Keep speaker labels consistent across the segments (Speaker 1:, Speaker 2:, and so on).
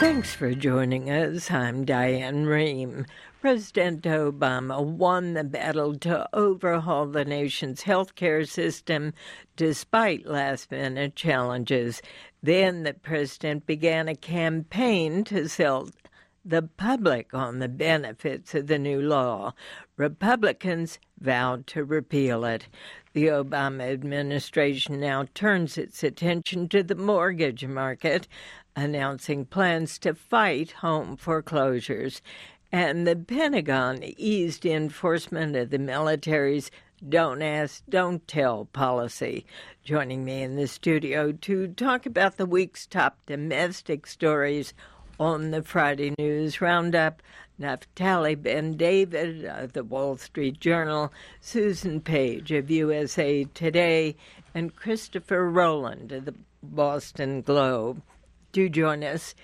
Speaker 1: Thanks for joining us. I'm Diane Rehm. President Obama won the battle to overhaul the nation's healthcare system despite last-minute challenges. Then the president began a campaign to sell the public on the benefits of the new law. Republicans vowed to repeal it. The Obama administration now turns its attention to the mortgage market, announcing plans to fight home foreclosures. And the Pentagon eased enforcement of the military's don't ask, don't tell policy. Joining me in the studio to talk about the week's top domestic stories on the Friday News Roundup, Naftali Ben-David of the Wall Street Journal, Susan Page of USA Today, and Christopher Rowland of the Boston Globe. Do join us,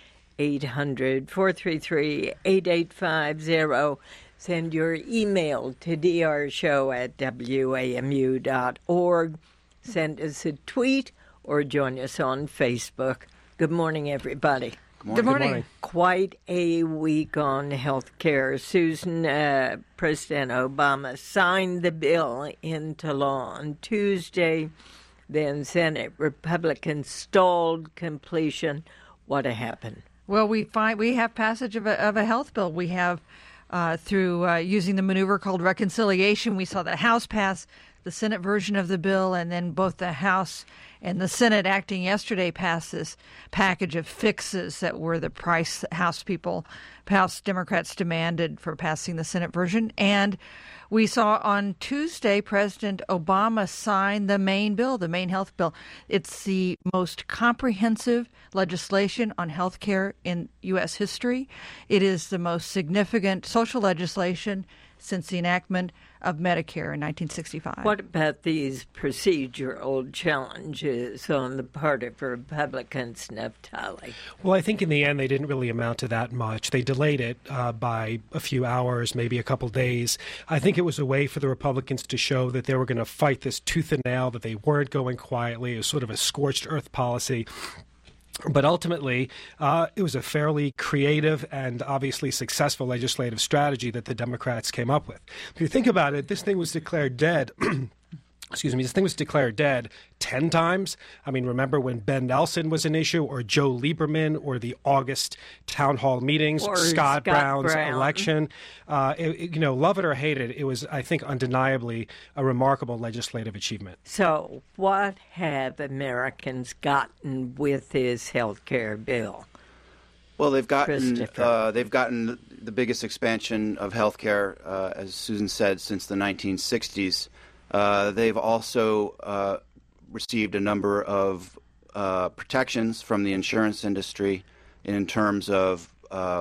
Speaker 1: 800-433-8850. Send your email to drshow@wamu.org. Send us a tweet or join us on Facebook. Good morning, everybody.
Speaker 2: Good morning.
Speaker 1: Quite a week on health care. Susan, President Obama signed the bill into law on Tuesday. Then Senate Republicans stalled completion. What happened?
Speaker 2: Well, we have passage of a health bill. We have through using the maneuver called reconciliation. We saw the House pass the Senate version of the bill, and then both the House and the Senate acting yesterday passed this package of fixes that were the price House Democrats demanded for passing the Senate version. And we saw on Tuesday President Obama sign the main bill, the main health bill. It's the most comprehensive legislation on health care in U.S. history. It is the most significant social legislation since the enactment of Medicare in 1965.
Speaker 1: What about these procedural challenges on the part of Republicans, Naftali?
Speaker 3: Well, I think in the end they didn't really amount to that much. They delayed it by a few hours, maybe a couple days. I think it was a way for the Republicans to show that they were going to fight this tooth and nail, that they weren't going quietly. It was sort of a scorched earth policy. But ultimately, it was a fairly creative and obviously successful legislative strategy that the Democrats came up with. If you think about it, this thing was declared dead. This thing was declared dead 10 times. I mean, remember when Ben Nelson was an issue, or Joe Lieberman, or the August town hall meetings, or Scott Brown's election. Love it or hate it, it was, I think, undeniably a remarkable legislative achievement.
Speaker 1: So what have Americans gotten with this health care bill?
Speaker 4: Well, they've gotten the biggest expansion of health care, as Susan said, since the 1960s. They've also received a number of protections from the insurance industry in terms of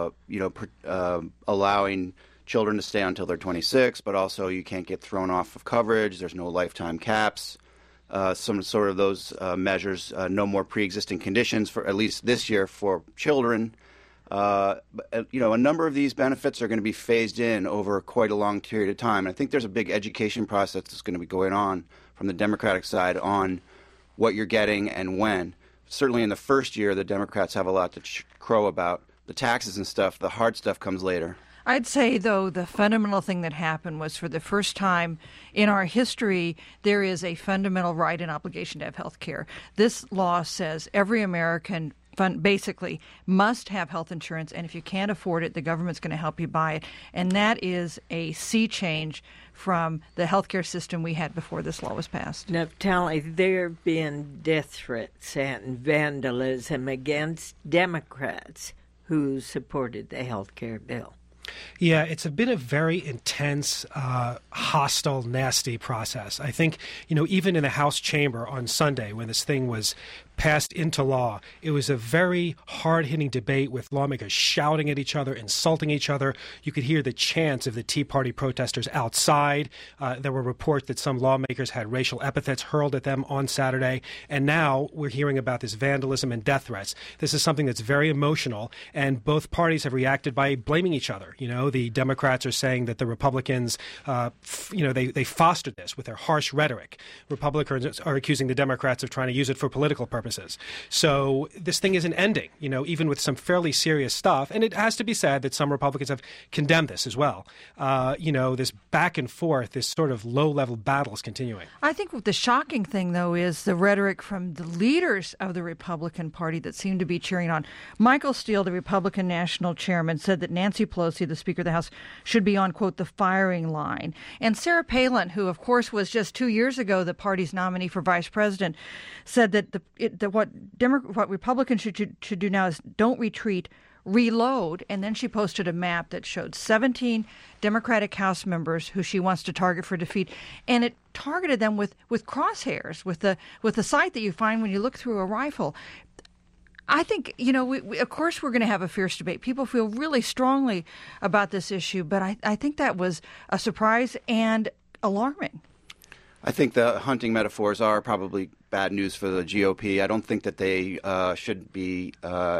Speaker 4: allowing children to stay until they're 26, but also you can't get thrown off of coverage. There's no lifetime caps. Some sort of those measures. No more pre-existing conditions for at least this year for children. A number of these benefits are going to be phased in over quite a long period of time. And I think there's a big education process that's going to be going on from the Democratic side on what you're getting and when. Certainly in the first year, the Democrats have a lot to crow about. The taxes and stuff, the hard stuff comes later.
Speaker 2: I'd say, though, the fundamental thing that happened was for the first time in our history, there is a fundamental right and obligation to have health care. This law says every American basically must have health insurance, and if you can't afford it, the government's going to help you buy it. And that is a sea change from the healthcare system we had before this law was passed.
Speaker 1: Naftali, there have been death threats and vandalism against Democrats who supported the health care bill.
Speaker 3: Yeah, it's been a very intense, hostile, nasty process. I think, even in the House chamber on Sunday when this thing was passed into law, it was a very hard-hitting debate with lawmakers shouting at each other, insulting each other. You could hear the chants of the Tea Party protesters outside. There were reports that some lawmakers had racial epithets hurled at them on Saturday. And now we're hearing about this vandalism and death threats. This is something that's very emotional, and both parties have reacted by blaming each other. The Democrats are saying that the Republicans, they fostered this with their harsh rhetoric. Republicans are accusing the Democrats of trying to use it for political purposes. purposes. So this thing isn't ending, even with some fairly serious stuff. And it has to be said that some Republicans have condemned this as well. This back and forth, this sort of low-level battle is continuing.
Speaker 2: I think the shocking thing, though, is the rhetoric from the leaders of the Republican Party that seem to be cheering on. Michael Steele, the Republican National Chairman, said that Nancy Pelosi, the Speaker of the House, should be on, quote, the firing line. And Sarah Palin, who, of course, was just 2 years ago the party's nominee for vice president, said that what Republicans should do now is don't retreat, reload. And then she posted a map that showed 17 Democratic House members who she wants to target for defeat, and it targeted them with crosshairs, with the sight that you find when you look through a rifle. I think, we, of course, we're going to have a fierce debate. People feel really strongly about this issue, but I think that was a surprise and alarming.
Speaker 4: I think the hunting metaphors are probably bad news for the GOP. I don't think that they should be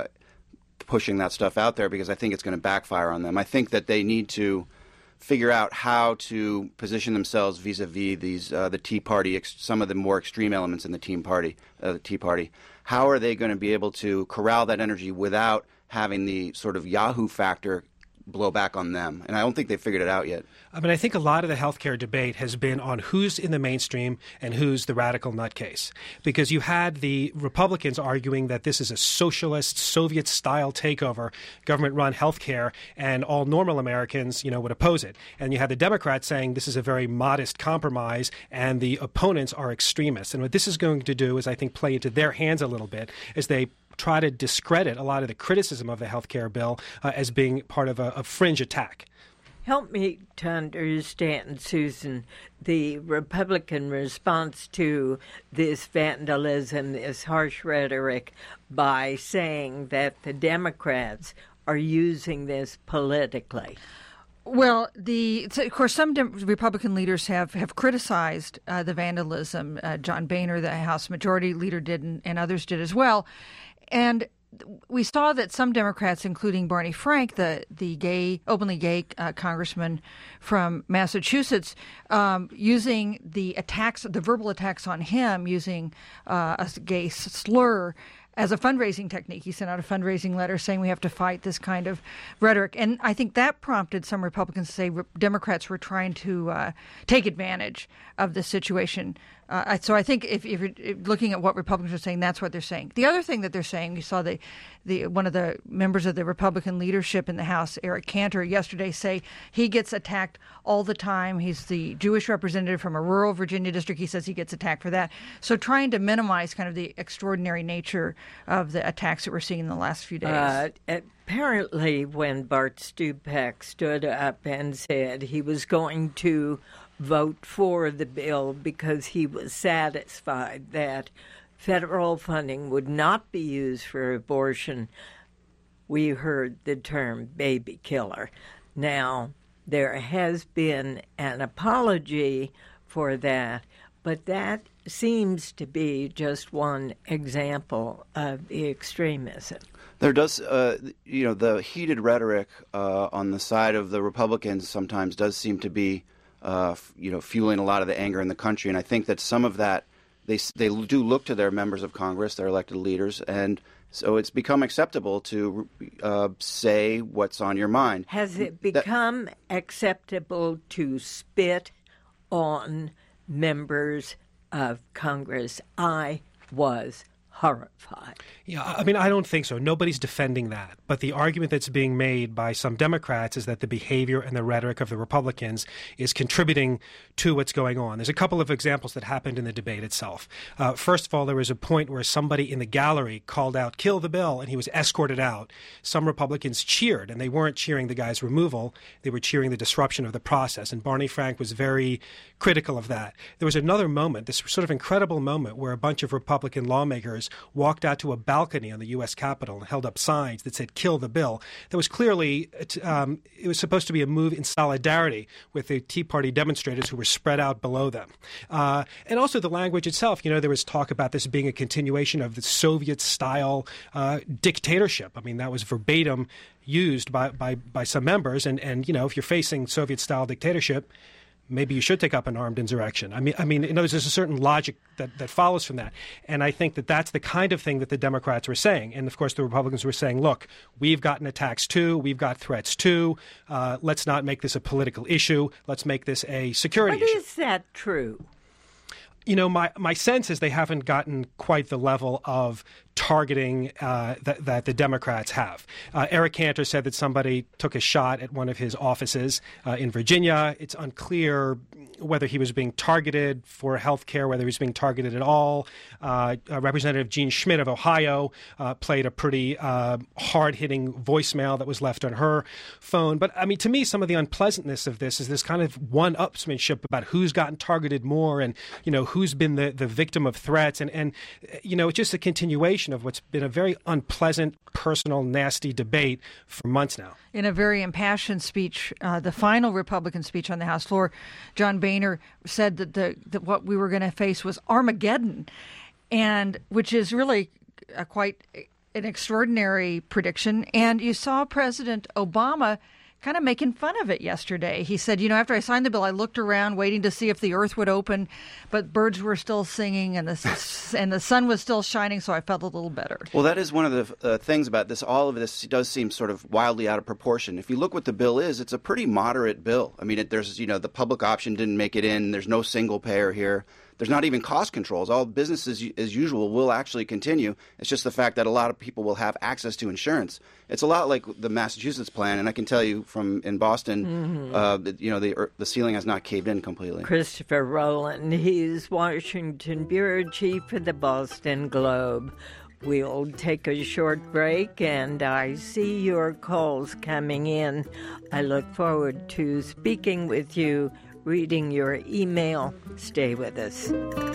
Speaker 4: pushing that stuff out there because I think it's going to backfire on them. I think that they need to figure out how to position themselves vis-a-vis these the Tea Party, some of the more extreme elements in the Tea Party. How are they going to be able to corral that energy without having the sort of Yahoo factor blow back on them? And I don't think they've figured it out yet.
Speaker 3: I think a lot of the healthcare debate has been on who's in the mainstream and who's the radical nutcase. Because you had the Republicans arguing that this is a socialist, Soviet-style takeover, government-run healthcare, and all normal Americans, would oppose it. And you had the Democrats saying this is a very modest compromise, and the opponents are extremists. And what this is going to do is, I think, play into their hands a little bit as they try to discredit a lot of the criticism of the health care bill as being part of a fringe attack.
Speaker 1: Help me to understand, Susan, the Republican response to this vandalism, this harsh rhetoric, by saying that the Democrats are using this politically.
Speaker 2: Well, of course, some Republican leaders have criticized the vandalism. John Boehner, the House Majority Leader, did, and others did as well. And we saw that some Democrats, including Barney Frank, the openly gay congressman from Massachusetts, using the verbal attacks on him, using a gay slur as a fundraising technique. He sent out a fundraising letter saying we have to fight this kind of rhetoric. And I think that prompted some Republicans to say Democrats were trying to take advantage of this situation. So I think if you're looking at what Republicans are saying, that's what they're saying. The other thing that they're saying, you saw one of the members of the Republican leadership in the House, Eric Cantor, yesterday say he gets attacked all the time. He's the Jewish representative from a rural Virginia district. He says he gets attacked for that. So trying to minimize kind of the extraordinary nature of the attacks that we're seeing in the last few days.
Speaker 1: Apparently, when Bart Stupak stood up and said he was going to vote for the bill because he was satisfied that federal funding would not be used for abortion, we heard the term baby killer. Now, there has been an apology for that, but that seems to be just one example of the extremism.
Speaker 4: There does, the heated rhetoric on the side of the Republicans sometimes does seem to be fueling a lot of the anger in the country. And I think that some of that, they do look to their members of Congress, their elected leaders, and so it's become acceptable to say what's on your mind.
Speaker 1: Has it become acceptable to spit on members of Congress? I was horrified.
Speaker 3: Yeah, I don't think so. Nobody's defending that. But the argument that's being made by some Democrats is that the behavior and the rhetoric of the Republicans is contributing to what's going on. There's a couple of examples that happened in the debate itself. First of all, there was a point where somebody in the gallery called out, "Kill the bill," and he was escorted out. Some Republicans cheered, and they weren't cheering the guy's removal. They were cheering the disruption of the process. And Barney Frank was very critical of that. There was another moment, this sort of incredible moment, where a bunch of Republican lawmakers walked out to a balcony on the U.S. Capitol and held up signs that said "Kill the bill." That was clearly, it was supposed to be a move in solidarity with the Tea Party demonstrators who were spread out below them. And also the language itself, there was talk about this being a continuation of the Soviet-style dictatorship. That was verbatim used by some members. And if you're facing Soviet-style dictatorship, maybe you should take up an armed insurrection. I mean, you know, there's a certain logic that follows from that. And I think that that's the kind of thing that the Democrats were saying. And, of course, the Republicans were saying, look, we've gotten attacks too. We've got threats too. Let's not make this a political issue. Let's make this a security issue.
Speaker 1: But is that true?
Speaker 3: You know, my sense is they haven't gotten quite the level of targeting that the Democrats have. Eric Cantor said that somebody took a shot at one of his offices in Virginia. It's unclear whether he was being targeted for health care, whether he was being targeted at all. Representative Jean Schmidt of Ohio played a pretty hard-hitting voicemail that was left on her phone. But, I mean, to me, some of the unpleasantness of this is this kind of one-upsmanship about who's gotten targeted more and, you know, who's been the victim of threats. And you know, it's just a continuation of what's been a very unpleasant, personal, nasty debate for months now.
Speaker 2: In a very impassioned speech, the final Republican speech on the House floor, John Boehner said that what we were going to face was Armageddon, and which is really quite an extraordinary prediction. And you saw President Obama kind of making fun of it yesterday. He said, you know, after I signed the bill, I looked around waiting to see if the earth would open, but birds were still singing and the sun was still shining, so I felt a little better.
Speaker 4: Well, that is one of the things about this. All of this does seem sort of wildly out of proportion. If you look what the bill is, it's a pretty moderate bill. I mean, there's, you know, the public option didn't make it in. There's no single payer here. There's not even cost controls. All business as usual will actually continue. It's just the fact that a lot of people will have access to insurance. It's a lot like the Massachusetts plan, and I can tell you from in Boston, you know, the ceiling has not caved in completely.
Speaker 1: Christopher Rowland, he's Washington bureau chief for the Boston Globe. We'll take a short break, and I see your calls coming in. I look forward to speaking with you, reading your email. Stay with us.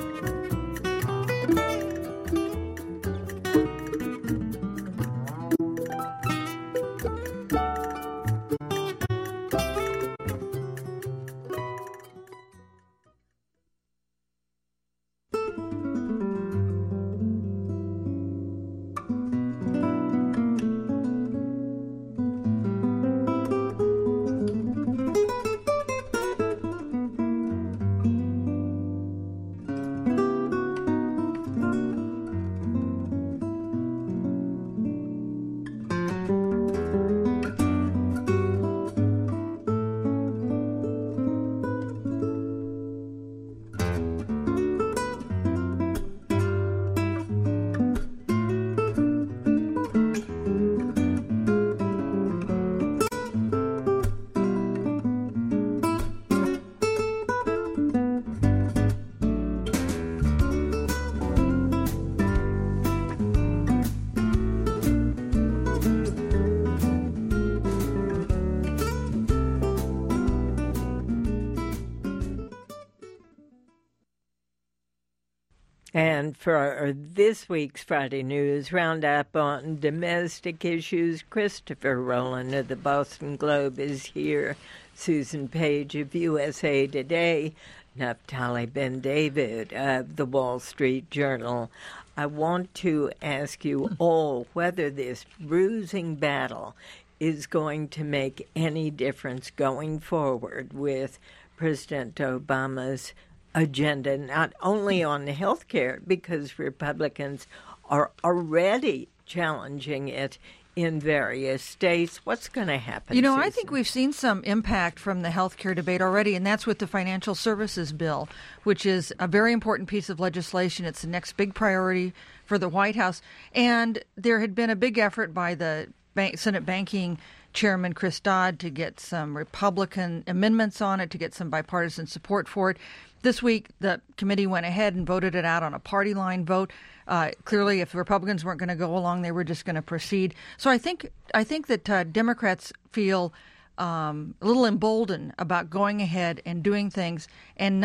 Speaker 1: And for this week's Friday News Roundup on domestic issues, Christopher Rowland of the Boston Globe is here. Susan Page of USA Today, Naftali Ben-David of the Wall Street Journal. I want to ask you all whether this bruising battle is going to make any difference going forward with President Obama's agenda, not only on health care, because Republicans are already challenging it in various states. What's going to happen?
Speaker 2: You know,
Speaker 1: Susan?
Speaker 2: I think we've seen some impact from the health care debate already, and that's with the financial services bill, which is a very important piece of legislation. It's the next big priority for the White House. And there had been a big effort by the Senate Banking Chairman Chris Dodd to get some Republican amendments on it, to get some bipartisan support for it. This week, the committee went ahead and voted it out on a party line vote. Clearly, if the Republicans weren't going to go along, they were just going to proceed. So I think that Democrats feel a little emboldened about going ahead and doing things and not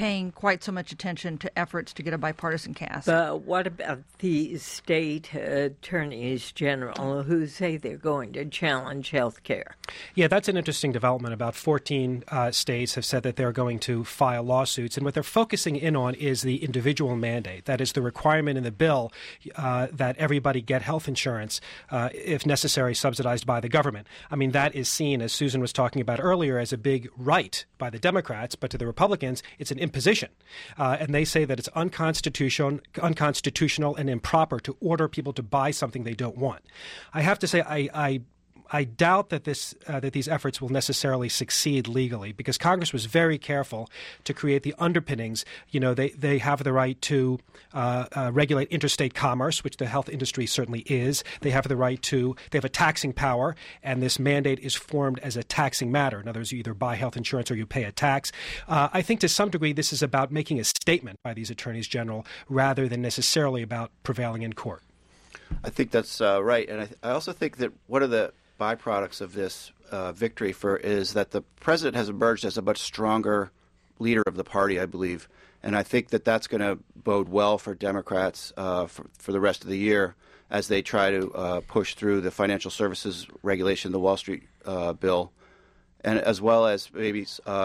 Speaker 2: paying quite so much attention to efforts to get a bipartisan cast.
Speaker 1: But what about the state attorneys general who say they're going to challenge health care?
Speaker 3: Yeah, that's an interesting development. About 14 states have said that they're going to file lawsuits, and what they're focusing in on is the individual mandate. That is the requirement in the bill that everybody get health insurance, if necessary, subsidized by the government. I mean, that is seen, as Susan was talking about earlier, as a big right by the Democrats, but to the Republicans, it's an imposition. And they say that it's unconstitutional and improper to order people to buy something they don't want. I have to say, I doubt that that these efforts will necessarily succeed legally, because Congress was very careful to create the underpinnings. You know, they have the right to regulate interstate commerce, which the health industry certainly is. They have a taxing power, and this mandate is formed as a taxing matter. In other words, you either buy health insurance or you pay a tax. I think to some degree this is about making a statement by these attorneys general rather than necessarily about prevailing in court.
Speaker 4: I think that's right. And I also think that one of the byproducts of this victory is that the president has emerged as a much stronger leader of the party, I believe. And I think that that's going to bode well for Democrats for the rest of the year as they try to push through the financial services regulation, the Wall Street bill, and as well as maybe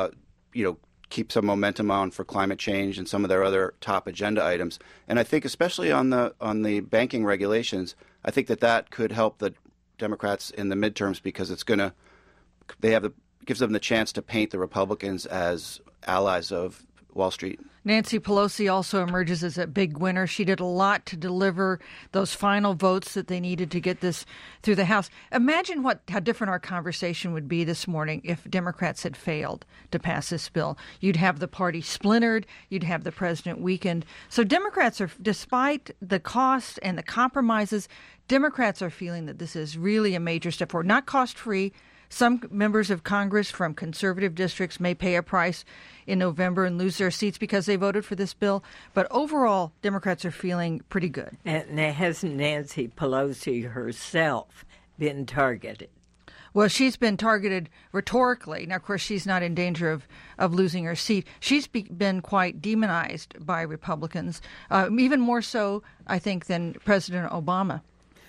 Speaker 4: keep some momentum on for climate change and some of their other top agenda items. And I think especially on the banking regulations, I think that could help the Democrats in the midterms, because gives them the chance to paint the Republicans as allies of Wall Street.
Speaker 2: Nancy Pelosi also emerges as a big winner. She did a lot to deliver those final votes that they needed to get this through the House. Imagine how different our conversation would be this morning if Democrats had failed to pass this bill. You'd have the party splintered. You'd have the president weakened. So Democrats are, despite the cost and the compromises, Democrats are feeling that this is really a major step forward. Not cost-free. Some members of Congress from conservative districts may pay a price in November and lose their seats because they voted for this bill. But overall, Democrats are feeling pretty good.
Speaker 1: And hasn't Nancy Pelosi herself been targeted?
Speaker 2: Well, she's been targeted rhetorically. Now, of course, she's not in danger of losing her seat. She's been quite demonized by Republicans, even more so, I think, than President Obama.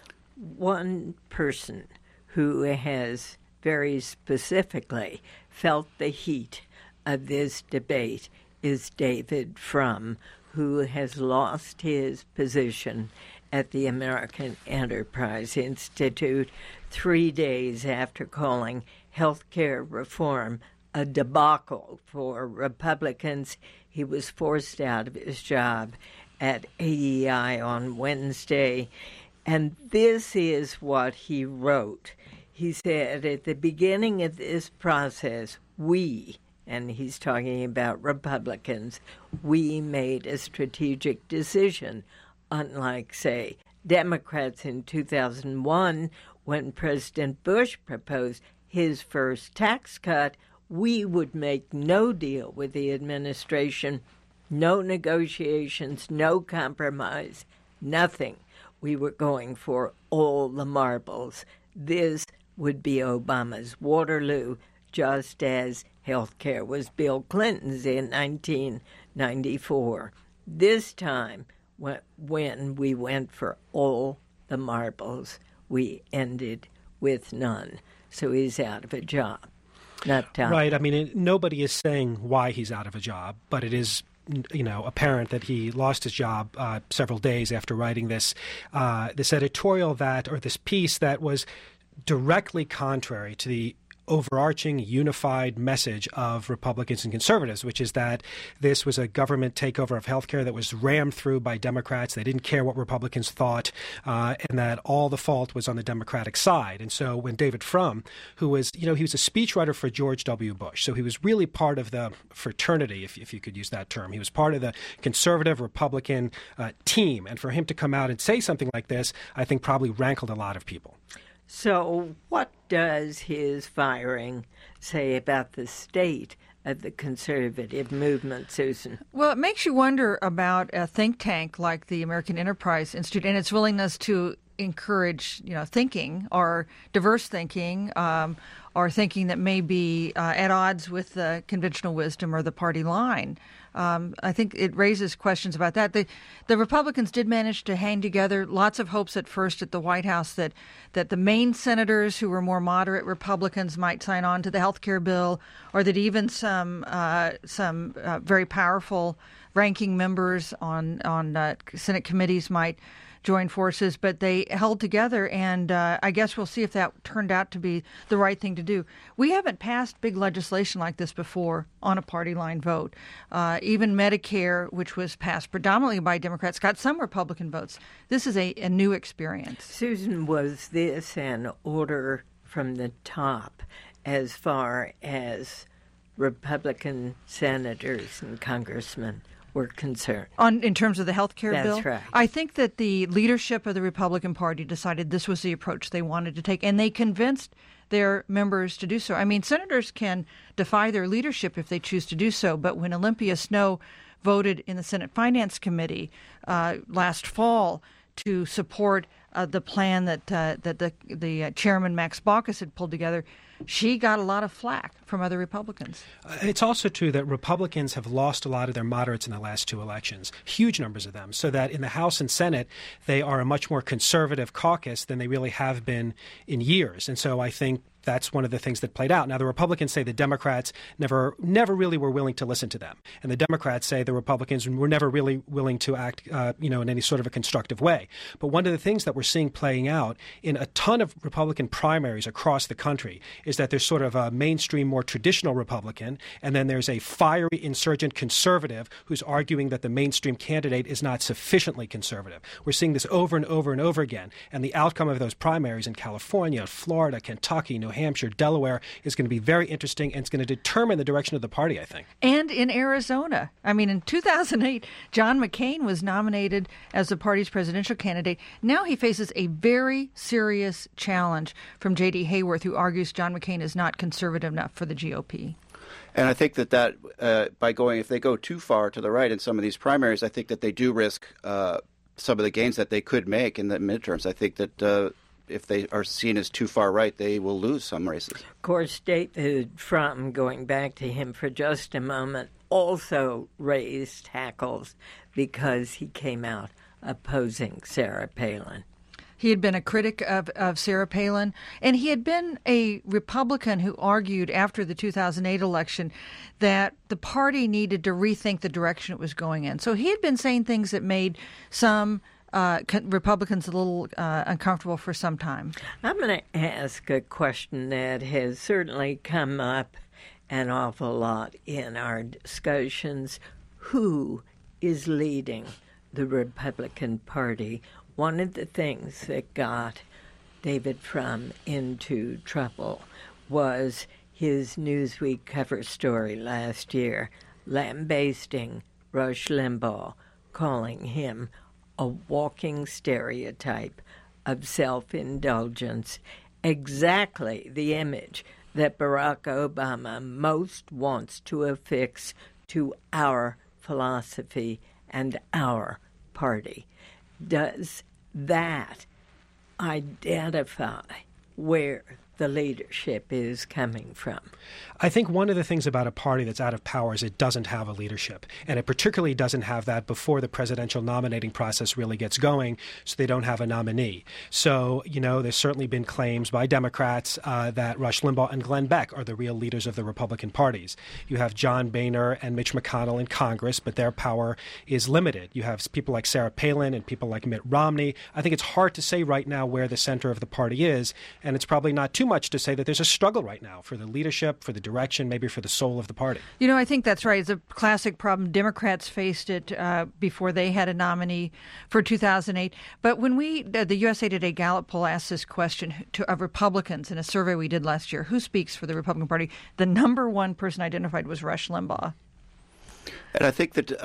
Speaker 1: One person who has very specifically felt the heat of this debate is David Frum, who has lost his position at the American Enterprise Institute 3 days after calling health care reform a debacle for Republicans. He was forced out of his job at AEI on Wednesday. And this is what he wrote. He said, at the beginning of this process, and he's talking about Republicans, we made a strategic decision, unlike, say, Democrats in 2001, when President Bush proposed his first tax cut. We would make no deal with the administration, no negotiations, no compromise, nothing. We were going for all the marbles. This would be Obama's Waterloo, just as health care was Bill Clinton's in 1994. This time, when we went for all the marbles, we ended with none. So he's out of a job.
Speaker 3: Right. I mean, nobody is saying why he's out of a job, but it is apparent that he lost his job several days after writing this editorial this piece that was directly contrary to the overarching unified message of Republicans and conservatives, which is that this was a government takeover of healthcare that was rammed through by Democrats. They didn't care what Republicans thought, and that all the fault was on the Democratic side. And so when David Frum, who was, he was a speechwriter for George W. Bush, so he was really part of the fraternity, if you could use that term. He was part of the conservative Republican team. And for him to come out and say something like this, I think probably rankled a lot of people.
Speaker 1: So what does his firing say about the state of the conservative movement, Susan?
Speaker 2: Well, it makes you wonder about a think tank like the American Enterprise Institute and its willingness to encourage, thinking or diverse thinking or thinking that may be at odds with the conventional wisdom or the party line. I think it raises questions about that. The Republicans did manage to hang together. Lots of hopes at first at the White House that the main senators who were more moderate Republicans might sign on to the health care bill, or that even some very powerful ranking members on Senate committees might join forces, but they held together, and I guess we'll see if that turned out to be the right thing to do. We haven't passed big legislation like this before on a party line vote. Even Medicare, which was passed predominantly by Democrats, got some Republican votes. This is a new experience.
Speaker 1: Susan, was this an order from the top as far as Republican senators and congressmen were concerned?
Speaker 2: In terms of the health care bill?
Speaker 1: That's right.
Speaker 2: I think that the leadership of the Republican Party decided this was the approach they wanted to take, and they convinced their members to do so. I mean, senators can defy their leadership if they choose to do so, but when Olympia Snowe voted in the Senate Finance Committee last fall to support the plan that the chairman, Max Baucus, had pulled together, she got a lot of flack from other Republicans.
Speaker 3: It's also true that Republicans have lost a lot of their moderates in the last two elections, huge numbers of them, so that in the House and Senate, they are a much more conservative caucus than they really have been in years. And so I think that's one of the things that played out. Now, the Republicans say the Democrats never really were willing to listen to them. And the Democrats say the Republicans were never really willing to act, in any sort of a constructive way. But one of the things that we're seeing playing out in a ton of Republican primaries across the country is that there's sort of a mainstream, more traditional Republican, and then there's a fiery insurgent conservative who's arguing that the mainstream candidate is not sufficiently conservative. We're seeing this over and over and over again. And the outcome of those primaries in California, Florida, Kentucky, New Hampshire, Delaware is going to be very interesting, and it's going to determine the direction of the party, I think.
Speaker 2: And in Arizona. I mean, in 2008, John McCain was nominated as the party's presidential candidate. Now he faces a very serious challenge from J.D. Hayworth, who argues John McCain is not conservative enough for the GOP.
Speaker 4: And I think that if they go too far to the right in some of these primaries, I think that they do risk some of the gains that they could make in the midterms. I think that if they are seen as too far right, they will lose some races.
Speaker 1: Of course, David Frum, going back to him for just a moment, also raised hackles because he came out opposing Sarah Palin.
Speaker 2: He had been a critic of Sarah Palin, and he had been a Republican who argued after the 2008 election that the party needed to rethink the direction it was going in. So he had been saying things that made some Republicans a little uncomfortable for some time.
Speaker 1: I'm going to ask a question that has certainly come up an awful lot in our discussions. Who is leading the Republican Party? One of the things that got David Frum into trouble was his Newsweek cover story last year, lambasting Rush Limbaugh, calling him a walking stereotype of self-indulgence, exactly the image that Barack Obama most wants to affix to our philosophy and our party. Does that identify where the leadership is coming from?
Speaker 3: I think one of the things about a party that's out of power is it doesn't have a leadership. And it particularly doesn't have that before the presidential nominating process really gets going, so they don't have a nominee. So, there's certainly been claims by Democrats that Rush Limbaugh and Glenn Beck are the real leaders of the Republican parties. You have John Boehner and Mitch McConnell in Congress, but their power is limited. You have people like Sarah Palin and people like Mitt Romney. I think it's hard to say right now where the center of the party is, and it's probably not too much to say that there's a struggle right now for the leadership, for the direction, maybe for the soul of the party.
Speaker 2: I think that's right. It's a classic problem. Democrats faced it before they had a nominee for 2008. But when the USA Today Gallup poll asked this question of Republicans in a survey we did last year, who speaks for the Republican Party, the number one person identified was Rush Limbaugh.
Speaker 4: And I think that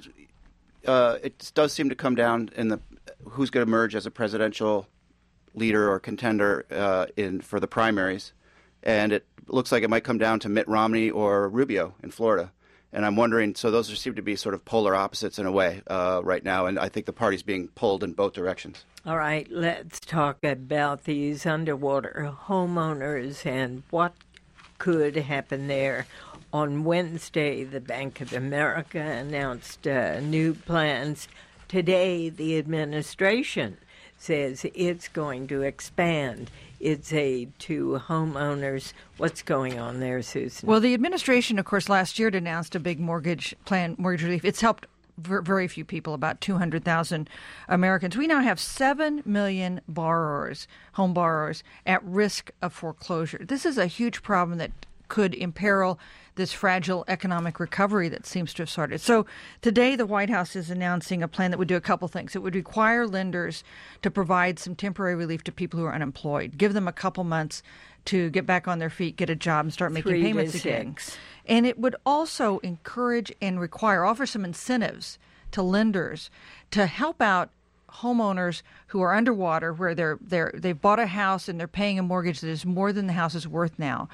Speaker 4: it does seem to come down in the who's going to emerge as a presidential leader or contender for the primaries. And it looks like it might come down to Mitt Romney or Rubio in Florida. And I'm wondering, so those seem to be sort of polar opposites in a way right now, and I think the party's being pulled in both directions.
Speaker 1: All right, let's talk about these underwater homeowners and what could happen there. On Wednesday, the Bank of America announced new plans. Today, the administration says it's going to expand its aid to homeowners. What's going on there, Susan?
Speaker 2: Well, the administration, of course, last year announced a big mortgage relief. It's helped very few people, about 200,000 Americans. We now have 7 million home borrowers, at risk of foreclosure. This is a huge problem that could imperil this fragile economic recovery that seems to have started. So today the White House is announcing a plan that would do a couple things. It would require lenders to provide some temporary relief to people who are unemployed, give them a couple months to get back on their feet, get a job, and start making payments again. And it would also encourage and offer some incentives to lenders to help out homeowners who are underwater, where they've bought a house and they're paying a mortgage that is more than the house is worth now,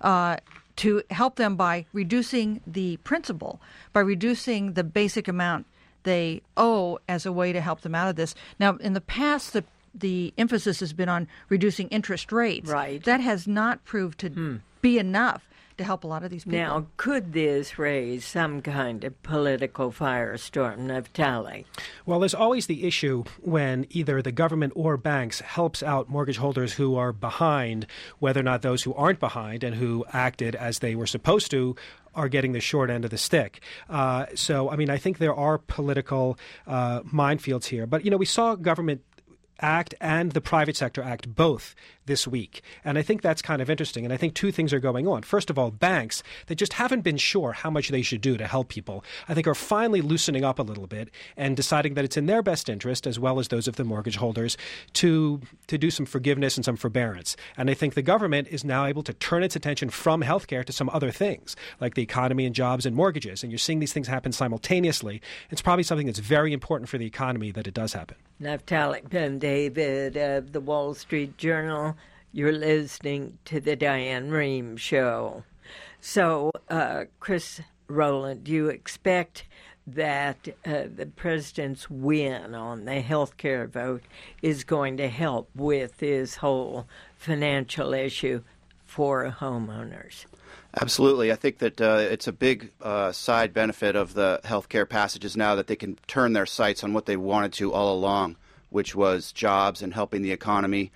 Speaker 2: to help them by reducing the principal, by reducing the basic amount they owe as a way to help them out of this. Now, in the past, the emphasis has been on reducing interest rates.
Speaker 1: Right.
Speaker 2: That has not proved to be enough to help a lot of these people.
Speaker 1: Now, could this raise some kind of political firestorm, Naftali?
Speaker 3: Well, there's always the issue when either the government or banks helps out mortgage holders who are behind, whether or not those who aren't behind and who acted as they were supposed to are getting the short end of the stick. So, I mean, I think there are political minefields here. But, we saw government act and the private sector act both this week. And I think that's kind of interesting. And I think two things are going on. First of all, banks that just haven't been sure how much they should do to help people, I think are finally loosening up a little bit and deciding that it's in their best interest, as well as those of the mortgage holders, to do some forgiveness and some forbearance. And I think the government is now able to turn its attention from healthcare to some other things, like the economy and jobs and mortgages. And you're seeing these things happen simultaneously. It's probably something that's very important for the economy that it does happen.
Speaker 1: Naftali Ben-David of the Wall Street Journal. You're listening to the Diane Rehm Show. So, Chris Rowland, do you expect that the president's win on the health care vote is going to help with this whole financial issue for homeowners?
Speaker 4: Absolutely. I think that it's a big side benefit of the health care passages now that they can turn their sights on what they wanted to all along, which was jobs and helping the economy.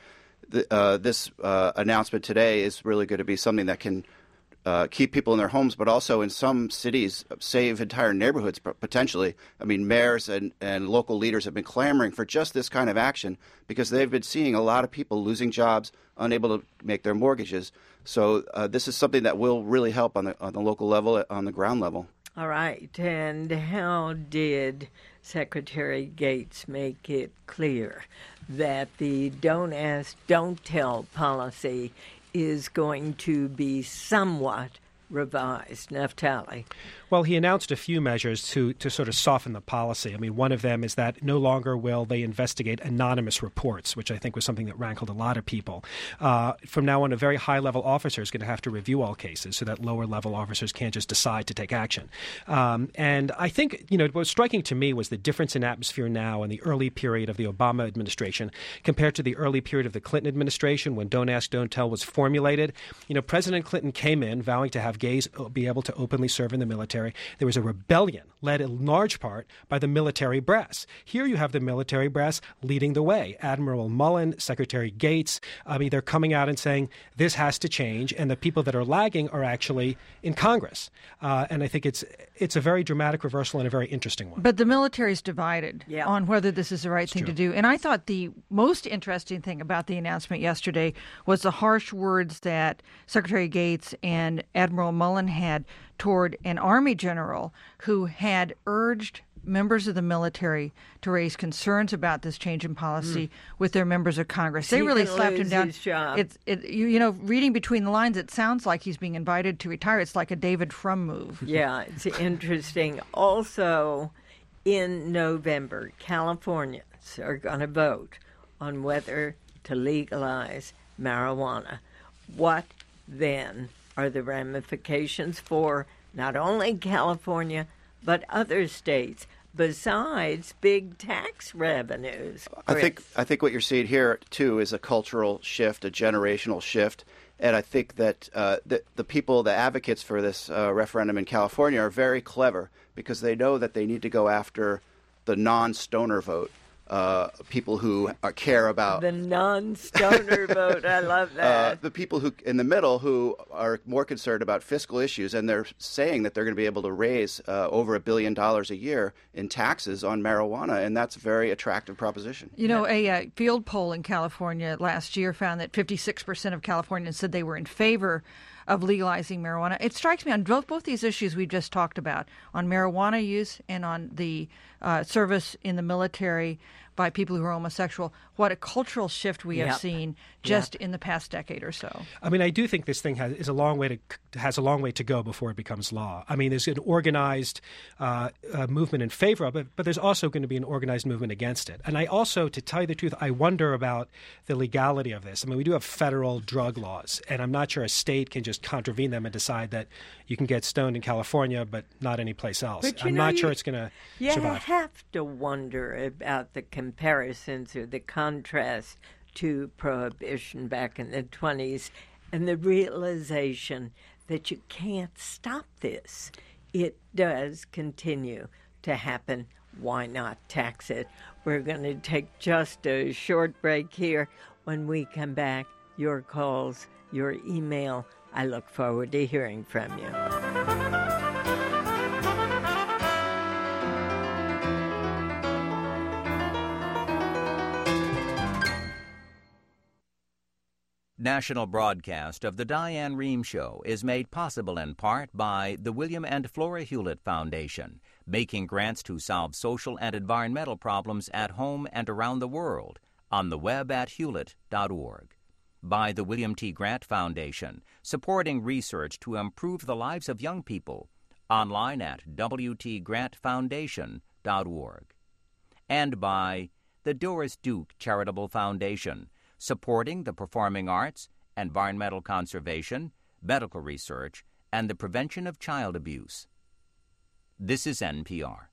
Speaker 4: This announcement today is really going to be something that can keep people in their homes, but also in some cities save entire neighborhoods potentially. I mean, mayors and local leaders have been clamoring for just this kind of action because they've been seeing a lot of people losing jobs, unable to make their mortgages. So this is something that will really help on the local level, on the ground level.
Speaker 1: All right. And how did Secretary Gates make it clear that the don't ask, don't tell policy is going to be somewhat revised? Naftali.
Speaker 3: Well, he announced a few measures to sort of soften the policy. I mean, one of them is that no longer will they investigate anonymous reports, which I think was something that rankled a lot of people. From now on, a very high-level officer is going to have to review all cases so that lower-level officers can't just decide to take action. And I think, what was striking to me was the difference in atmosphere now in the early period of the Obama administration compared to the early period of the Clinton administration when Don't Ask, Don't Tell was formulated. President Clinton came in vowing to have gays be able to openly serve in the military. There was a rebellion led in large part by the military brass. Here you have the military brass leading the way. Admiral Mullen, Secretary Gates, they're coming out and saying this has to change, and the people that are lagging are actually in Congress. And I think it's a very dramatic reversal and a very interesting one.
Speaker 2: But the military is divided on whether this is the right thing to do. And I thought the most interesting thing about the announcement yesterday was the harsh words that Secretary Gates and Admiral Mullen had toward an Army general who had urged members of the military to raise concerns about this change in policy with their members of Congress. They really slapped him down. Reading between the lines, it sounds like he's being invited to retire. It's like a David Frum move.
Speaker 1: Yeah, it's interesting. Also, in November, Californians are going to vote on whether to legalize marijuana. What then are the ramifications for not only California, but other states, besides big tax revenues?
Speaker 4: I think what you're seeing here, too, is a cultural shift, a generational shift. And I think that the people, the advocates for this referendum in California are very clever because they know that they need to go after the non-stoner vote, people who care about
Speaker 1: the non-stoner vote. I love that.
Speaker 4: The people who in the middle who are more concerned about fiscal issues, and they're saying that they're going to be able to raise over $1 billion a year in taxes on marijuana, and that's a very attractive proposition.
Speaker 2: You know, a field poll in California last year found that 56% of Californians said they were in favor of legalizing marijuana. It strikes me on both these issues we just talked about, on marijuana use and on the service in the military by people who are homosexual, what a cultural shift we have seen just in the past decade or so.
Speaker 3: I mean, I do think this thing has a long way to go before it becomes law. I mean, there's an organized movement in favor of it, but there's also going to be an organized movement against it. And I also, to tell you the truth, I wonder about the legality of this. I mean, we do have federal drug laws, and I'm not sure a state can just contravene them and decide that you can get stoned in California, but not anyplace else. I'm not sure it's going to survive.
Speaker 1: You have to wonder about the comparisons or the contrast to Prohibition back in the 20s and the realization that you can't stop this. It does continue to happen. Why not tax it? We're going to take just a short break here. When we come back, your calls, your email. I look forward to hearing from you.
Speaker 5: National broadcast of the Diane Rehm Show is made possible in part by the William and Flora Hewlett Foundation, making grants to solve social and environmental problems at home and around the world, on the web at hewlett.org. By the William T. Grant Foundation, supporting research to improve the lives of young people, online at wtgrantfoundation.org. And by the Doris Duke Charitable Foundation, supporting the performing arts, environmental conservation, medical research, and the prevention of child abuse. This is NPR.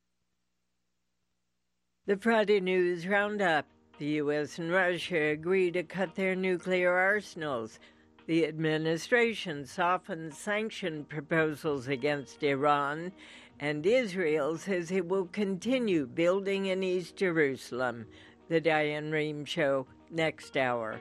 Speaker 1: The Friday News Roundup. The U.S. and Russia agree to cut their nuclear arsenals. The administration softens sanction proposals against Iran, and Israel says it will continue building in East Jerusalem. The Diane Rehm Show, next hour.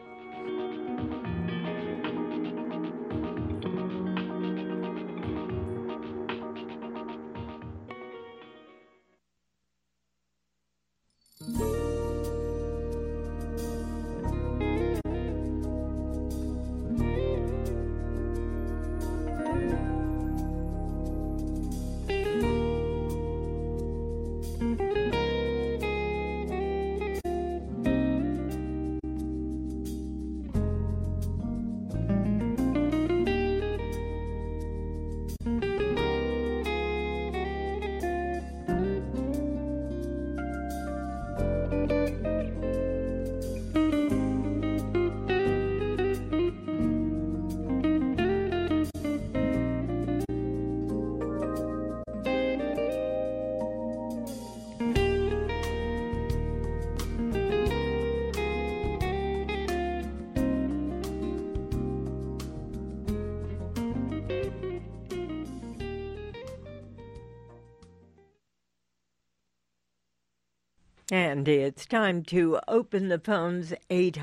Speaker 1: And it's time to open the phones,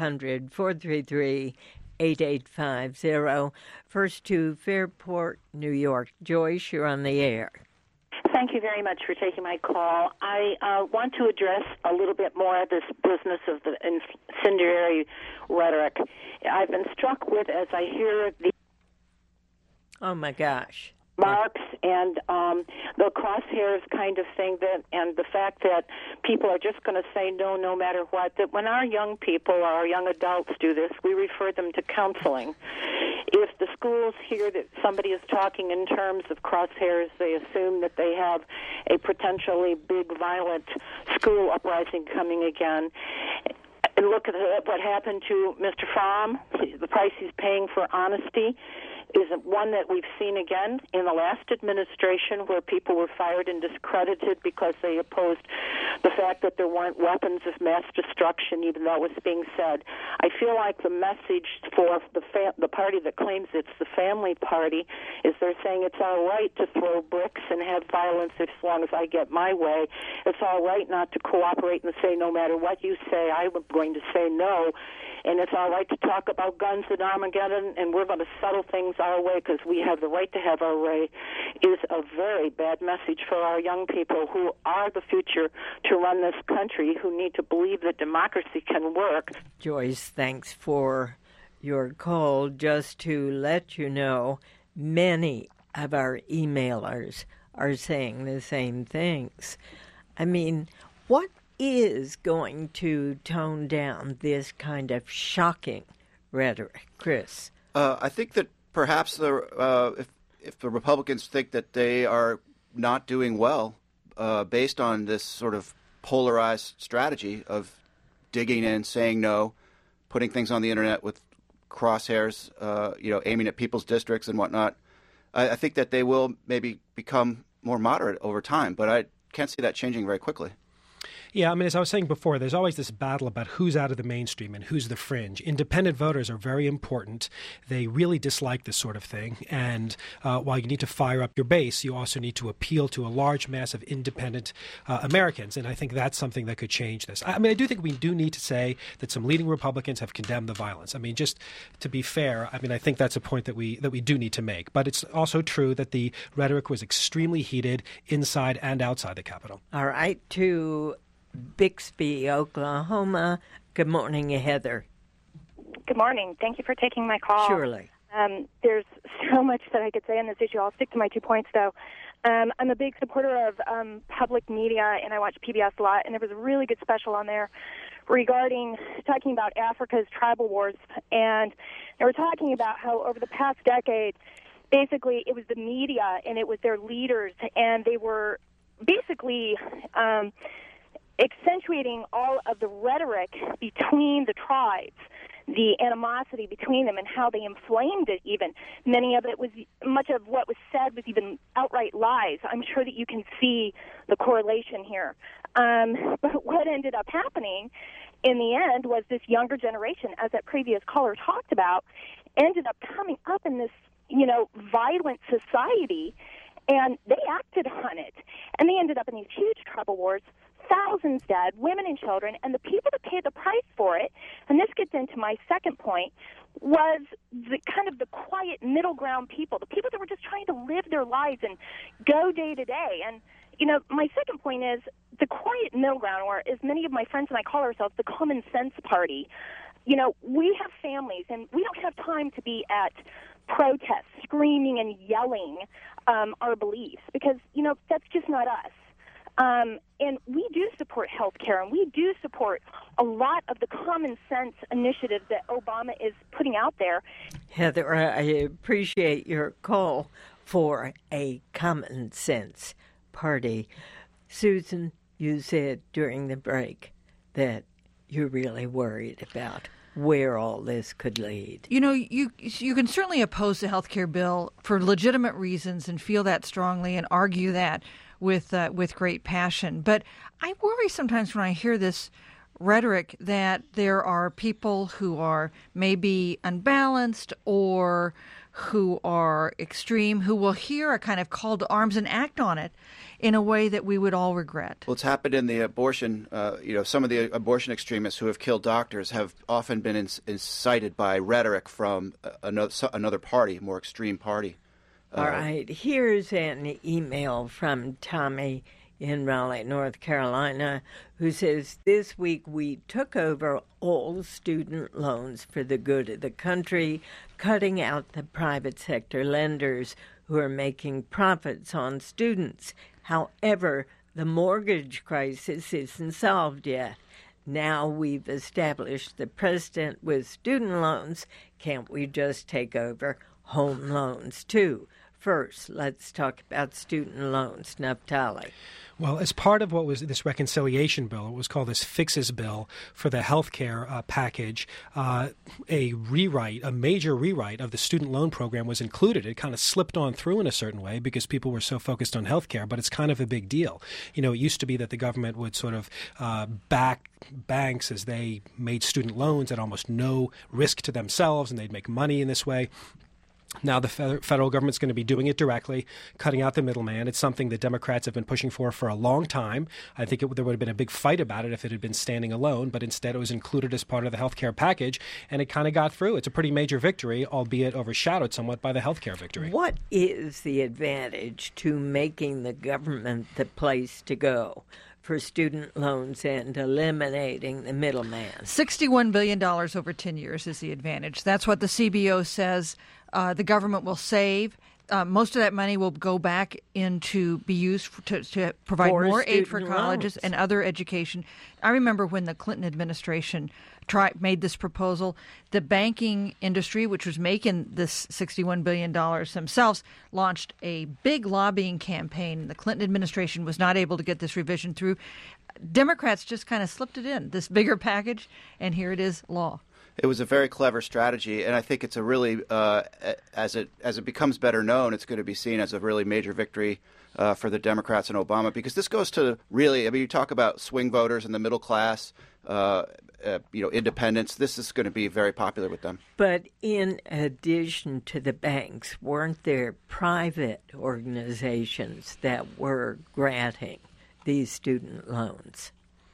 Speaker 1: 800-433-8850. First to Fairport, New York. Joyce, you're on the air.
Speaker 6: Thank you very much for taking my call. I want to address a little bit more this business of the incendiary rhetoric. I've been struck with, as I hear the...
Speaker 1: Oh, my gosh.
Speaker 6: Marks and the crosshairs kind of thing, and the fact that people are just going to say no matter what, that when our young people or our young adults do this, we refer them to counseling. If the schools hear that somebody is talking in terms of crosshairs, they assume that they have a potentially big, violent school uprising coming again. And look at what happened to Mr. Fromm, the price he's paying for honesty. Is one that we've seen again in the last administration, where people were fired and discredited because they opposed the fact that there weren't weapons of mass destruction, even though it was being said. I feel like the message for the party that claims it's the family party is they're saying it's all right to throw bricks and have violence as long as I get my way. It's all right not to cooperate and say no matter what you say, I'm going to say no. And it's all right to talk about guns and Armageddon, and we're going to settle things our way because we have the right to have our way, is a very bad message for our young people who are the future to run this country, who need to believe that democracy can work.
Speaker 1: Joyce, thanks for your call. Just to let you know, many of our emailers are saying the same things. I mean, what is going to tone down this kind of shocking rhetoric, Chris?
Speaker 4: I think that perhaps if the Republicans think that they are not doing well based on this sort of polarized strategy of digging in, saying no, putting things on the internet with crosshairs, aiming at people's districts and whatnot, I think that they will maybe become more moderate over time. But I can't see that changing very quickly.
Speaker 3: Yeah, I mean, as I was saying before, there's always this battle about who's out of the mainstream and who's the fringe. Independent voters are very important. They really dislike this sort of thing. And while you need to fire up your base, you also need to appeal to a large mass of independent Americans. And I think that's something that could change this. I mean, I do think we do need to say that some leading Republicans have condemned the violence. I mean, just to be fair, I mean, I think that's a point that we do need to make. But it's also true that the rhetoric was extremely heated inside and outside the Capitol.
Speaker 1: All right, to Bixby, Oklahoma. Good morning, Heather.
Speaker 7: Good morning. Thank you for taking my call.
Speaker 1: Surely.
Speaker 7: There's so much that I could say on this issue. I'll stick to my 2 points, though. I'm a big supporter of public media, and I watch PBS a lot, and there was a really good special on there regarding talking about Africa's tribal wars, and they were talking about how over the past decade, basically it was the media and it was their leaders, and they were basically accentuating all of the rhetoric between the tribes, the animosity between them, and how they inflamed it even. Much of what was said was even outright lies. I'm sure that you can see the correlation here. But what ended up happening in the end was this younger generation, as that previous caller talked about, ended up coming up in this, violent society, and they acted on it. And they ended up in these huge tribal wars, thousands dead, women and children, and the people that paid the price for it, and this gets into my second point, was the kind of the quiet middle ground people, the people that were just trying to live their lives and go day to day. And, my second point is the quiet middle ground, or as many of my friends and I call ourselves, the common sense party. We have families, and we don't have time to be at protests, screaming and yelling our beliefs, because, that's just not us. And we do support health care, and we do support a lot of the common sense initiatives that Obama is putting out there.
Speaker 1: Heather, I appreciate your call for a common sense party. Susan, you said during the break that you're really worried about where all this could lead.
Speaker 2: You can certainly oppose the health care bill for legitimate reasons and feel that strongly and argue that with great passion. But I worry sometimes when I hear this rhetoric that there are people who are maybe unbalanced or who are extreme, who will hear a kind of call to arms and act on it in a way that we would all regret.
Speaker 4: Well, it's happened in the abortion, some of the abortion extremists who have killed doctors have often been incited by rhetoric from another party, more extreme party.
Speaker 1: All right, here's an email from Tommy in Raleigh, North Carolina, who says, this week we took over all student loans for the good of the country, cutting out the private sector lenders who are making profits on students. However, the mortgage crisis isn't solved yet. Now we've established the precedent with student loans. Can't we just take over home loans too? First, let's talk about student loans. Naftali.
Speaker 3: Well, as part of what was this reconciliation bill, it was called this Fixes Bill for the health care package, a major rewrite of the student loan program was included. It kind of slipped on through in a certain way because people were so focused on health care, but it's kind of a big deal. You know, it used to be that the government would sort of back banks as they made student loans at almost no risk to themselves, and they'd make money in this way. Now the federal government's going to be doing it directly, cutting out the middleman. It's something that Democrats have been pushing for a long time. I think there would have been a big fight about it if it had been standing alone, but instead it was included as part of the health care package, and it kind of got through. It's a pretty major victory, albeit overshadowed somewhat by the health care victory.
Speaker 1: What is the advantage to making the government the place to go for student loans and eliminating the middleman?
Speaker 2: $61 billion over 10 years is the advantage. That's what the CBO says the government will save. Most of that money will go back to be used to provide more aid for colleges and other education. I remember when the Clinton administration made this proposal, the banking industry, which was making this $61 billion themselves, launched a big lobbying campaign. The Clinton administration was not able to get this revision through. Democrats just kind of slipped it in, this bigger package, and here it is, law.
Speaker 4: It was a very clever strategy, and I think it's a really, as it becomes better known, it's going to be seen as a really major victory for the Democrats and Obama, because this goes to really, I mean, you talk about swing voters and the middle class, independents. This is going to be very popular with them.
Speaker 1: But in addition to the banks, weren't there private organizations that were granting these student loans?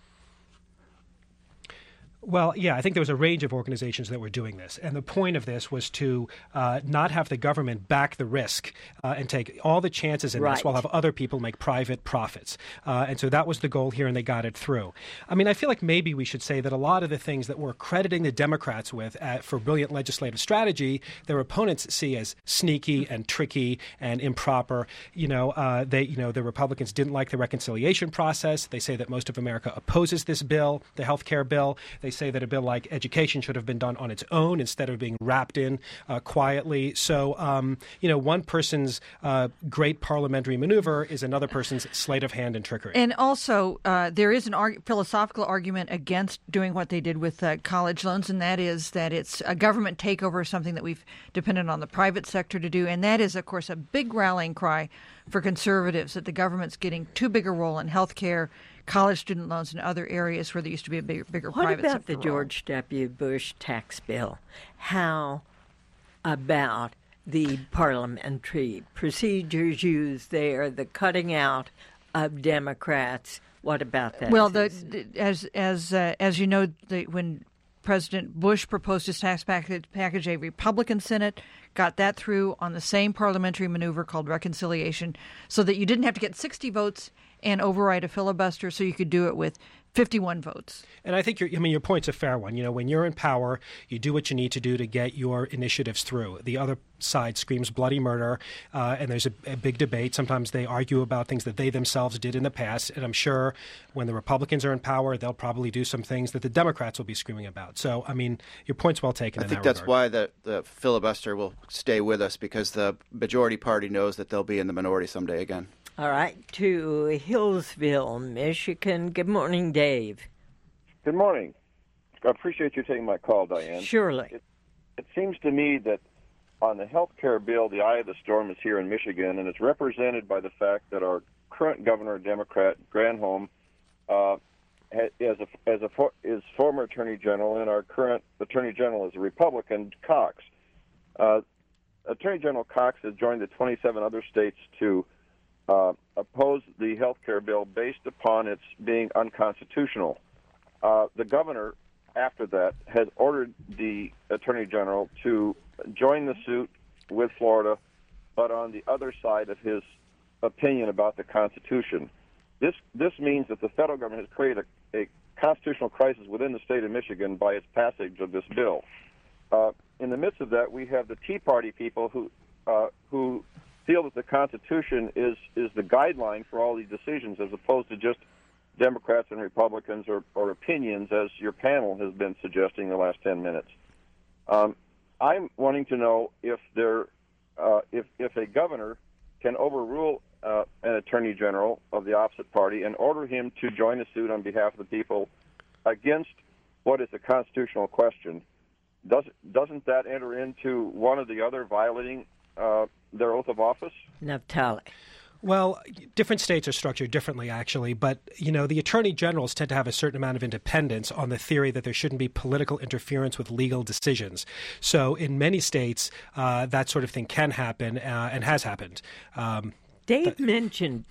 Speaker 3: Well, yeah, I think there was a range of organizations that were doing this. And the point of this was to not have the government back the risk and take all the chances in this while have other people make private profits. And so that was the goal here, and they got it through. I mean, I feel like maybe we should say that a lot of the things that we're crediting the Democrats with for brilliant legislative strategy, their opponents see as sneaky and tricky and improper. The Republicans didn't like the reconciliation process. They say that most of America opposes this bill, the health care bill. They say that a bill like education should have been done on its own instead of being wrapped in quietly. So, one person's great parliamentary maneuver is another person's sleight of hand and trickery.
Speaker 2: And also, there is an philosophical argument against doing what they did with college loans, and that is that it's a government takeover, something that we've depended on the private sector to do. And that is, of course, a big rallying cry for conservatives, that the government's getting too big a role in health care, college student loans, and other areas where there used to be a bigger private sector.
Speaker 1: What about the George W. Bush tax bill? How about the parliamentary procedures used there, the cutting out of Democrats? What about that?
Speaker 2: Well, as you know, when President Bush proposed his tax package, a Republican Senate got that through on the same parliamentary maneuver called reconciliation, so that you didn't have to get 60 votes and override a filibuster, so you could do it with 51 votes.
Speaker 3: And I think your point's a fair one. When you're in power, you do what you need to do to get your initiatives through. The other side screams bloody murder, and there's a big debate. Sometimes they argue about things that they themselves did in the past, and I'm sure when the Republicans are in power, they'll probably do some things that the Democrats will be screaming about. So, your point's well taken.
Speaker 4: I think that's why the filibuster will stay with us, because the majority party knows that they'll be in the minority someday again.
Speaker 1: All right, to Hillsville, Michigan. Good morning, Dave.
Speaker 8: Good morning. I appreciate you taking my call, Diane.
Speaker 1: Surely.
Speaker 8: It seems to me that on the health care bill, the eye of the storm is here in Michigan, and it's represented by the fact that our current governor, Democrat Granholm, is former Attorney General, and our current Attorney General is a Republican, Cox. Attorney General Cox has joined the 27 other states to oppose the health care bill based upon its being unconstitutional. The governor, after that, has ordered the Attorney General to join the suit with Florida, but on the other side of his opinion about the Constitution. This means that the federal government has created a constitutional crisis within the state of Michigan by its passage of this bill. In the midst of that, we have the Tea Party people who feel that the Constitution is the guideline for all these decisions, as opposed to just Democrats and Republicans or opinions, as your panel has been suggesting the last 10 minutes. I'm wanting to know if there if a governor can overrule an attorney general of the opposite party and order him to join a suit on behalf of the people against what is a constitutional question, doesn't that enter into one or the other violating their oath of office?
Speaker 1: Naftali.
Speaker 3: Well, different states are structured differently, actually, but, the attorney generals tend to have a certain amount of independence on the theory that there shouldn't be political interference with legal decisions. So in many states, that sort of thing can happen and has happened.
Speaker 1: Dave mentioned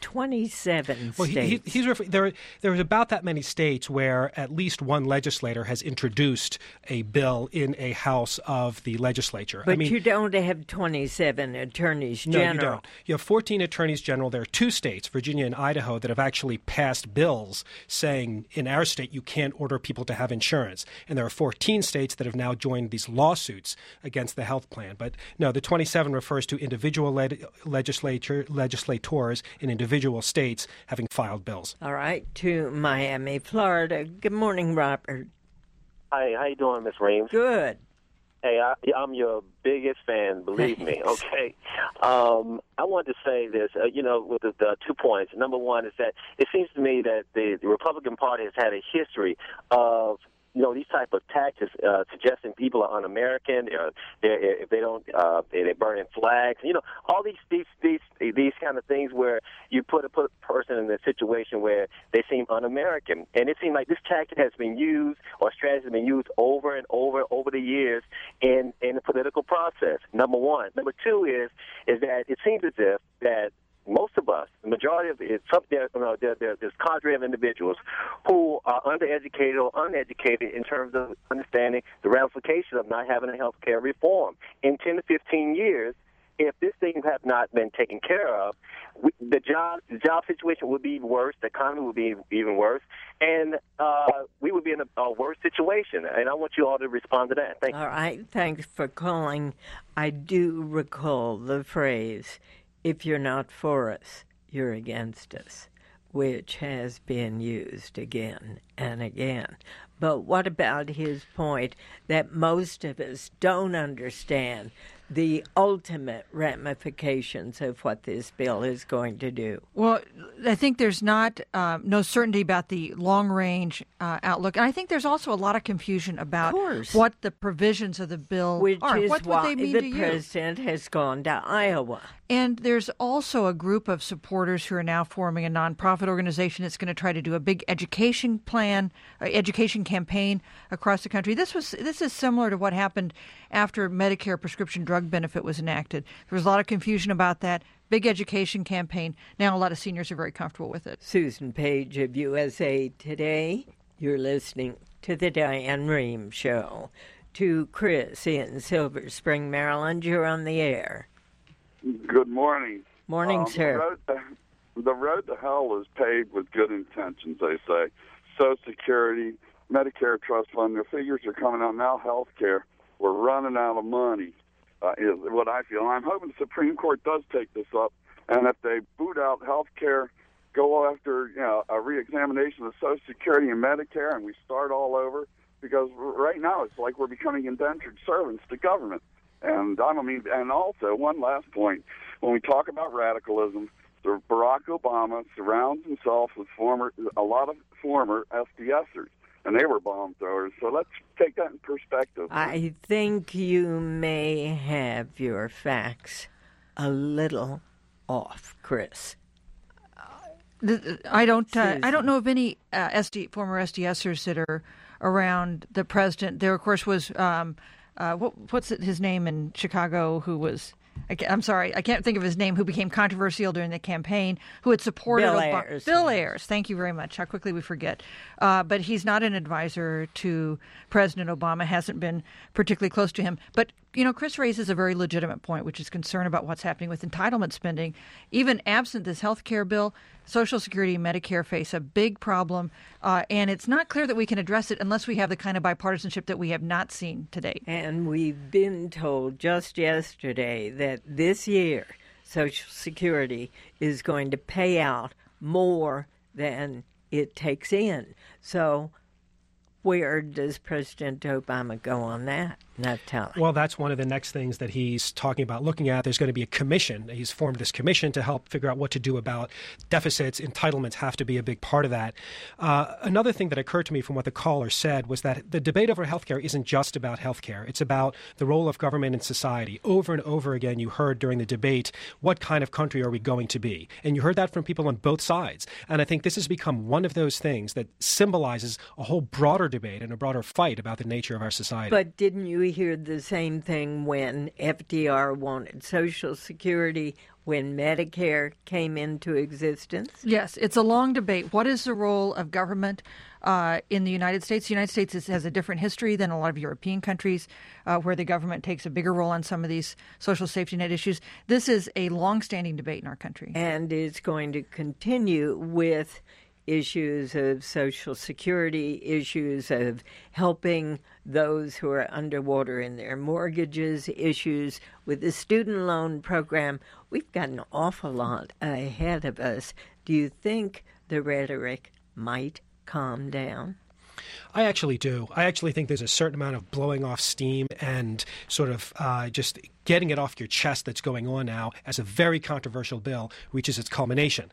Speaker 1: 27 states.
Speaker 3: There's about that many states where at least one legislator has introduced a bill in a house of the legislature.
Speaker 1: But you don't have 27 attorneys general.
Speaker 3: No, you don't. You have 14 attorneys general. There are 2 states, Virginia and Idaho, that have actually passed bills saying in our state you can't order people to have insurance. And there are 14 states that have now joined these lawsuits against the health plan. But no, the 27 refers to individual legislators in individual states having filed bills.
Speaker 1: All right, to Miami, Florida. Good morning, Robert.
Speaker 9: Hi, how you doing, Miss Reams?
Speaker 1: Good.
Speaker 9: Hey, I'm your biggest fan, believe me, okay? I wanted to say this, with the 2 points. Number one is that it seems to me that the Republican Party has had a history of these type of tactics, suggesting people are un-American. If they don't, they're burning flags. All these kind of things where you put a person in a situation where they seem un-American, and it seems like this tactic has been used, or strategy has been used over and over the years in the political process. Number one. Number two is that it seems as if that most of us, the majority of it, there's cadre of individuals who are undereducated or uneducated in terms of understanding the ramifications of not having a health care reform. In 10 to 15 years, if this thing have not been taken care of, the job situation would be even worse, the economy would be even worse, and we would be in a worse situation. And I want you all to respond to that. Thank you.
Speaker 1: All right. Thanks for calling. I do recall the phrase, if you're not for us, you're against us, which has been used again and again. But what about his point that most of us don't understand the ultimate ramifications of what this bill is going to do?
Speaker 2: Well, I think there's not no certainty about the long-range outlook. And I think there's also a lot of confusion about what the provisions of the bill
Speaker 1: which
Speaker 2: are.
Speaker 1: Is
Speaker 2: what
Speaker 1: why
Speaker 2: would they mean
Speaker 1: the
Speaker 2: to
Speaker 1: president has gone to Iowa.
Speaker 2: And there's also a group of supporters who are now forming a nonprofit organization that's going to try to do a big education campaign across the country. This is similar to what happened after Medicare prescription drug benefit was enacted. There was a lot of confusion about that. Big education campaign. Now a lot of seniors are very comfortable with it.
Speaker 1: Susan Page of USA Today. You're listening to the Diane Rehm Show. To Chris in Silver Spring, Maryland. You're on the air.
Speaker 10: Good morning.
Speaker 1: Morning, sir.
Speaker 10: The road to hell is paved with good intentions, they say. Social Security, Medicare Trust Fund, their figures are coming out now. Health care, we're running out of money, is what I feel. And I'm hoping the Supreme Court does take this up, and if they boot out health care, go after a reexamination of Social Security and Medicare, and we start all over, because right now it's like we're becoming indentured servants to government. And and also one last point, when we talk about radicalism, Barack Obama surrounds himself with a lot of former SDSers, and they were bomb throwers. So let's take that in perspective.
Speaker 1: I think you may have your facts a little off, Chris.
Speaker 2: I don't know of any former SDSers that are around the president. There, of course, was what's his name in Chicago, who was, I'm sorry, I can't think of his name, who became controversial during the campaign, who had supported
Speaker 1: Bill Ayers.
Speaker 2: Bill Ayers. Thank you very much. How quickly we forget. But he's not an advisor to President Obama, hasn't been particularly close to him. But, Chris raises a very legitimate point, which is concern about what's happening with entitlement spending. Even absent this health care bill, Social Security and Medicare face a big problem, and it's not clear that we can address it unless we have the kind of bipartisanship that we have not seen to date.
Speaker 1: And we've been told just yesterday that this year Social Security is going to pay out more than it takes in. So where does President Obama go on that? Naftali?
Speaker 3: Well, that's one of the next things that he's talking about looking at. There's going to be a commission. He's formed this commission to help figure out what to do about deficits. Entitlements have to be a big part of that. Another thing that occurred to me from what the caller said was that the debate over healthcare isn't just about healthcare. It's about the role of government in society. Over and over again, you heard during the debate, what kind of country are we going to be? And you heard that from people on both sides. And I think this has become one of those things that symbolizes a whole broader debate and a broader fight about the nature of our society.
Speaker 1: But didn't you hear the same thing when FDR wanted Social Security, when Medicare came into existence?
Speaker 2: Yes, it's a long debate. What is the role of government in the United States? The United States has a different history than a lot of European countries where the government takes a bigger role on some of these social safety net issues. This is a long-standing debate in our country.
Speaker 1: And it's going to continue with issues of Social Security, issues of helping those who are underwater in their mortgages, issues with the student loan program. We've got an awful lot ahead of us. Do you think the rhetoric might calm down?
Speaker 3: I actually do. I actually think there's a certain amount of blowing off steam and sort of just getting it off your chest that's going on now as a very controversial bill reaches its culmination.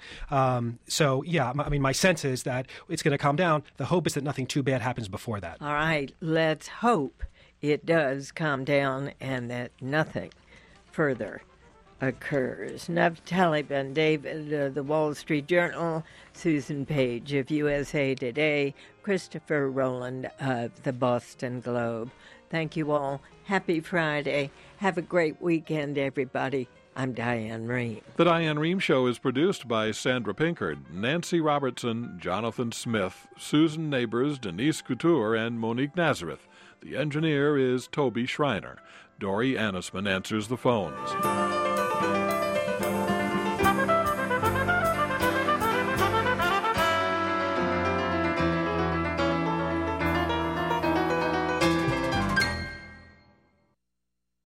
Speaker 3: So, yeah, I mean, my sense is that it's going to calm down. The hope is that nothing too bad happens before that.
Speaker 1: All right, let's hope it does calm down and that nothing further occurs. Naftali Ben-David of the Wall Street Journal, Susan Page of USA Today, Christopher Rowland of the Boston Globe. Thank you all. Happy Friday. Have a great weekend, everybody. I'm Diane Rehm.
Speaker 11: The Diane Rehm Show is produced by Sandra Pinkard, Nancy Robertson, Jonathan Smith, Susan Neighbors, Denise Couture, and Monique Nazareth. The engineer is Toby Schreiner. Dory Annisman answers the phones.